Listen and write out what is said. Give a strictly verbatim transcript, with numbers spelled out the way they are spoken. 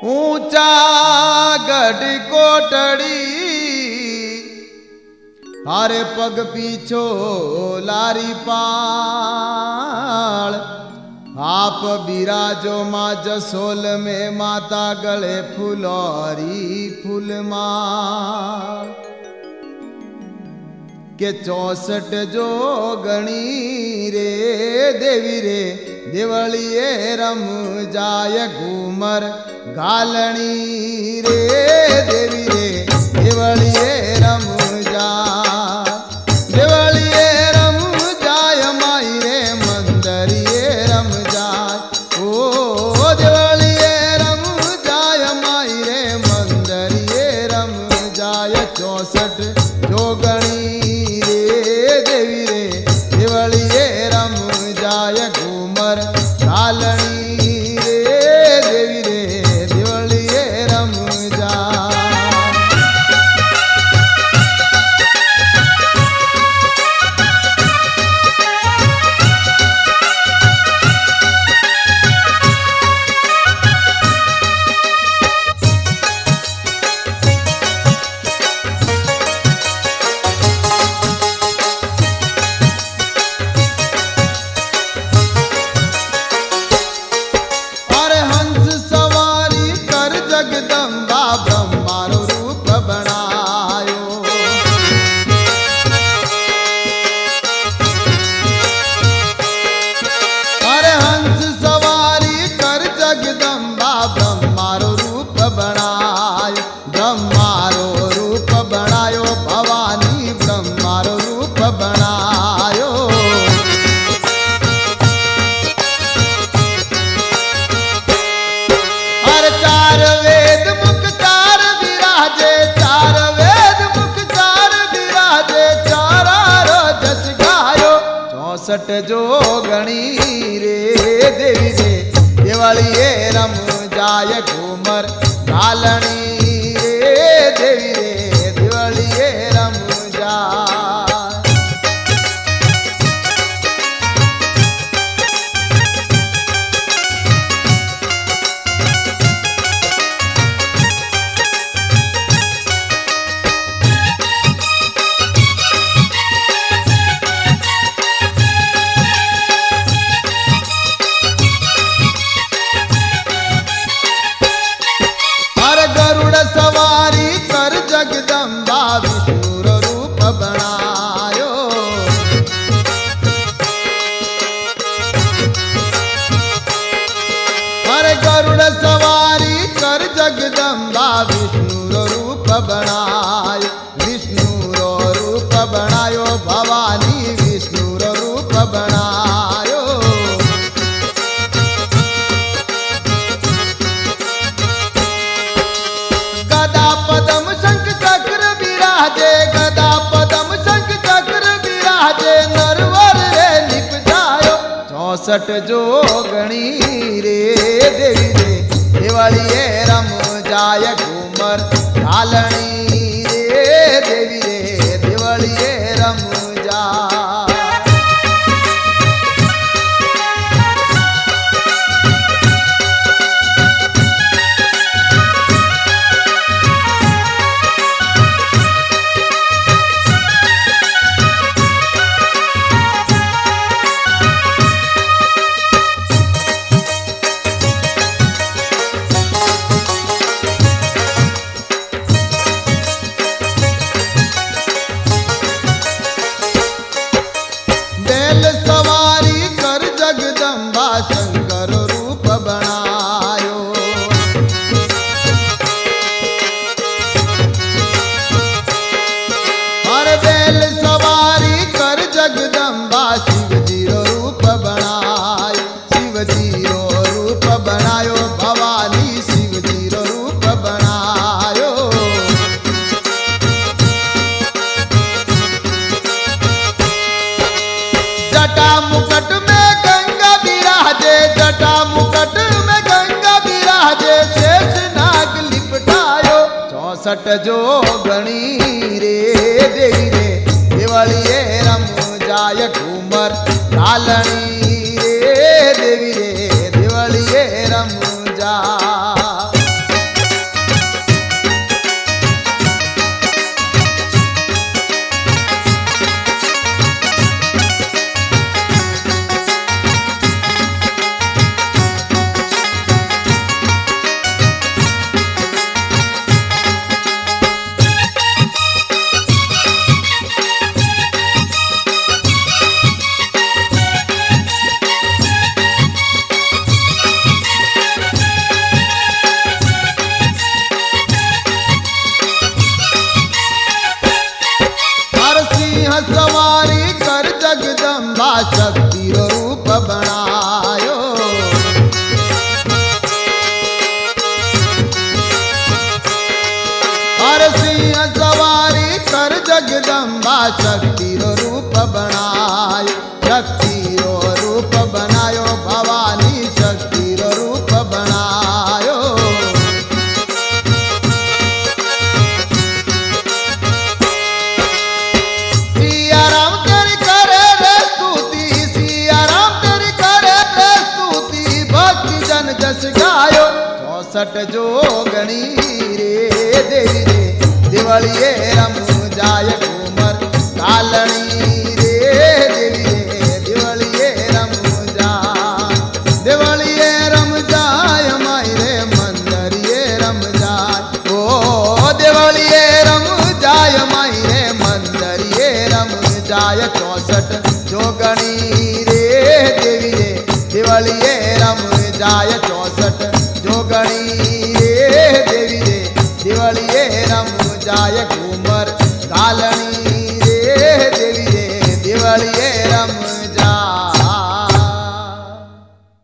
ऊंचा गढ़ कोटड़ी हारे पग पीछो लारी पाल आप बिराजो माँ जसोल में माता गले फुलौरी फूलमाल के चौसठ जो गणी रे देवी रे देवलिए रम जाय घूमर घालनी रे देवी रे देवलिए रम जा देवलिए रम जाय माई रे मंदरिए रम जाय ओ देवलिए रम जाय माई रे मंदरिए रम जाय चौसठ जो गणी घालनी रे देवी रे देवलिए रम जा। चौसठ जो गणी रे देवी रे देवलिए रम जाय घूमर घालनी रे देवी रे देवलिए रम जा। सवारी कर जगदम्बा विष्णु रूप बनायो अरे गरुड़ सवारी कर जगदम्बा विष्णु रूप बनायो विष्णु रूप बनायो भवानी विष्णु रूप बनायो गदा पदम शंख चक्र विराजे गदा पदम शंख चक्र विराजे नरवर रे निप जायो चौसठ जो गणी रे देवी रे देवलिए रम जाय घूमर घालनी रे देवी रे देवलिए रम जा। सवारी कर जगदम्बा शंकर रूप बनायो हर बैल सवारी कर जगदम्बा शिव जी रूप बनायो शिव जी रूप बनायो भवानी शिव जी रूप बनायो जटा मुकट में गंगा विराजे जटा मुकट में गंगा विराजे शेष नाग लिपटायो चौसठ जो गणी रे देवी रे देवलिए रम जाय घूमर घालनी रे देवी रे देवलिए रम जा। शक्ति रो रूप बनायो। हर सिंह सवारी कर जगदम्बा शक्ति रो रूप बनायो। शक्ति रो रूप बनायो भवानी शक्ति रो रूप बनायो। सिया राम तेरी करे रे स्तुति, सिया राम तेरी करे रे स्तुति, भक्ति जन जस गायो। चौसठ जोगणी रे देवी रे दिवालिये रम जाय कुमर कालनी रे देवी रे दिवालिये रम जाय। दिवालिये रम जाय माई रे मंदरिये रम जाय। ओ दिवालिये रम जाय माई रे मंदरिये रम जाय। चौसठ जोगणी रे देवी रे दिवालिये रम जाय। चौसठ जोगणी रे देवी रे दिवालिये रम जाय कुमर कालनी।